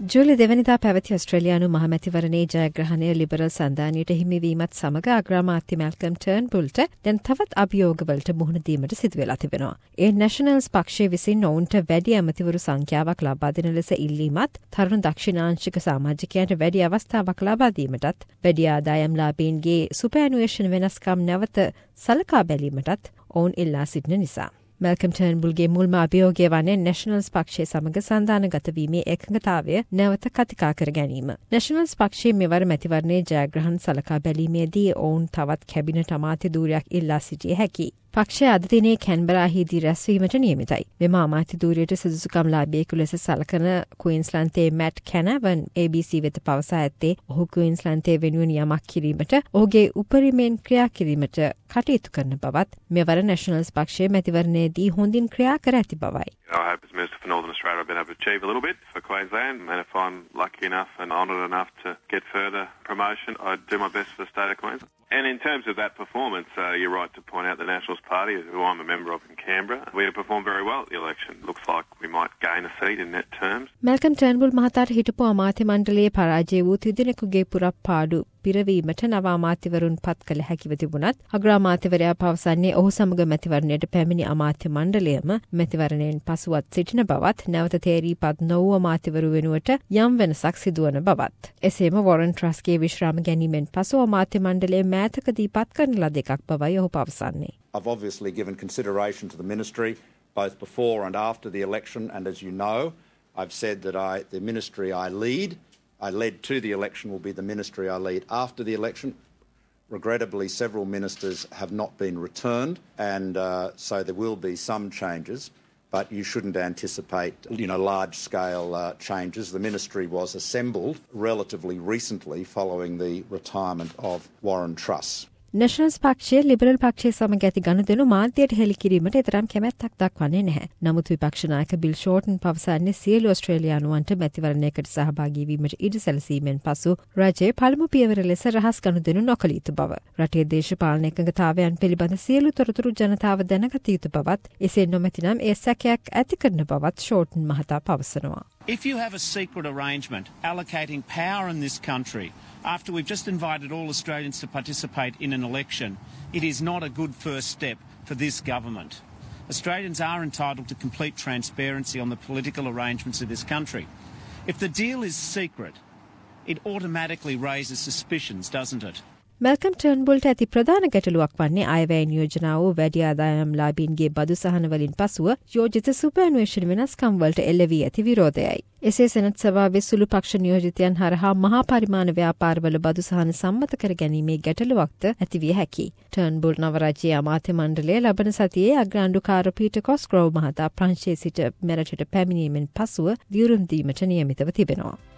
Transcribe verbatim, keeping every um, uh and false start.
ජූලි දෙවනිදා පැවති ඔස්ට්‍රේලියානු මහමැතිවරණයේ ජයග්‍රහණය ලිබරල් සන්ධානයට හිමිවීමත් සමග අග්‍රාමාත්‍ය මැල්කම් ටර්න්බුල්ට දැන් තවත් අභියෝගවලට මුහුණ දීමට සිදුවෙලා තිබෙනවා. ඒ නැෂනල්ස් පක්ෂය විසින් ඔවුන්ට වැඩි ඇමතිවරු සංඛ්‍යාවක් ලබා දෙන ලෙස ඉල්ලීමත් තරුණ දක්ෂිණාංශික සමාජිකයන්ට වැඩි අවස්ථාවක් ලබා දීමටත් වැඩි ආදායම්ලාභීන්ගේ සුපෑනුවේෂණ වෙනස්කම් නැවත සලකා බැලීමටත් ඔවුන් ඉල්ලා සිටින නිසා. මැල්කම් ටර්න්බුල්ගේ මුල්ම අභියෝගය වන්නේ නැෂනල්ස් පක්ෂය සමග සන්ධානගත වීමේ එකඟතාවය නැවත කතිකා කර ගැනීම. නැෂනල්ස් පක්ෂයේ මෙවර මැතිවරණයේ ජයග්‍රහණ සලකා බැලීමේදී ඔවුන් තවත් කැබිනට් අමාත්‍ය ධූරයක් ඉල්ලා සිටිය හැකියි. පක්ෂය අද දිනේ කැන්බරාහිදී රැස්වීමට නියමිතයි. මෙම අමාත්‍ය ධූරයට සුදුසුකම්ලාභියෙකු ලෙස සලකන ක්වීන්ස්ලන්තයේ මැට් කැනවන් ඒ බී සී වෙත පවසා ඇත්තේ ඔහු ක්වීන්ස්ලන්තයේ වෙනුවෙන් යමක් කිරීමට ඔහුගේ උපරිමයෙන් ක්‍රියා කිරීමට කටයුතු කරන බවත් මෙවර නැෂනල්ස් පක්ෂයේ මැතිවරණයේදී හොඳින් ක්‍රියා කර ඇති බවයි. I hope as Minister for Northern Australia I've been able to achieve a little bit for Queensland, and if I'm lucky enough and honoured enough to get further promotion, I'd do my best for the state of Queensland. And in terms of that performance, uh, you're right to point out the Nationals Party, who I'm a member of in Canberra. We have performed very well at the election. Looks like we might gain a seat in net terms. Malcolm Turnbull මහතාට හිටපු අමාත්‍ය මණ්ඩලයේ පරාජය වූ තිදෙනෙකුගේ පුරප්පාඩු පිරවීමට නව අමාත්‍යවරුන් පත් කළ හැකිව තිබුණත් අග්‍රාමාත්‍යවරයා පවසන්නේ ඔහු සමග මැතිවරණයට පැමිණි අමාත්‍ය මණ්ඩලයම මැතිවරණයෙන් පසුවත් සිටින බවත් නැවත තේරීපත් නොවූ අමාත්‍යවරු වෙනුවට යම් වෙනසක් සිදුවන බවත්. එසේම වොරන් ට්‍රස්ගේ විශ්‍රාම ගැනීමෙන් පසු අමාත්‍ය මණ්ඩලයේ මෑතකදී පත් කරන ලද එකක් බවයි ඔහු පවසන්නේ. I've obviously given consideration to the ministry both before and after the election, and as you know, I've said that I, the ministry I lead, I led to the election, will be the ministry I lead after the election. Regrettably, several ministers have not been returned, and uh, so there will be some changes, but you shouldn't anticipate, you know, large-scale uh, changes. The ministry was assembled relatively recently following the retirement of Warren Truss. නැෂනල්ස් පක්ෂය liberal පක්ෂය සමග ඇති ගනුදෙනු මාධ්‍යයට හෙළි කිරීමට එතරම් කැමැත්තක් දක්වන්නේ නැහැ. නමුත් විපක්ෂ නායක බිල් ෂෝටන් පවසන්නේ සියලු ඔස්ට්‍රේලියානුවන්ට මැතිවරණයකට සහභාගී වීමට ඉඩ සැලසීමෙන් පසු රජයේ පළමු පියවර ලෙස රහස් ගනුදෙනු නොකළ යුතු බව. රටේ දේශපාලන එකඟතාවයන් පිළිබඳ සියලු තොරතුරු ජනතාව දැනගත යුතු බවත්, එසේ නොමැතිනම් ඒ සැකයක් ඇති කරන බවත් ෂෝටන් මහතා පවසනවා. If you have a secret arrangement allocating power in this country after we've just invited all Australians to participate in an election, it is not a good first step for this government. Australians are entitled to complete transparency on the political arrangements of this country. If the deal is secret, it automatically raises suspicions, doesn't it? Malcolm ටර්න්බුල්ට ඇති ප්‍රධාන ගැටලුවක් වන්නේ අයවැය නියෝජනා වූ වැඩි ආදායම්ලාභීන්ගේ බදු සහනවලින් පසුව යෝජිත සුපෑනුවේෂණ වෙනස්කම් වලට එල්ල වී ඇති විරෝධයයි. එසේ සෙනට් සභාවේ සුළු පක්ෂ නියෝජිතයන් හරහා මහා පරිමාණ ව්‍යාපාරවල බදු සහන සම්මත කර ගැනීමේ ගැටලුවක්ද ඇතිවිය හැකියි. ටර්න්බුල් නව රජයේ අමාත්‍ය මණ්ඩලය ලබන සතියේ අග්‍රාණ්ඩුකාර පීටර් කොස්ග්‍රෝව් මහතා ප්‍රංශයේ සිට මෙරටට පැමිණීමෙන් පසුව දියුරුම් දීමට නියමිතව තිබෙනවා.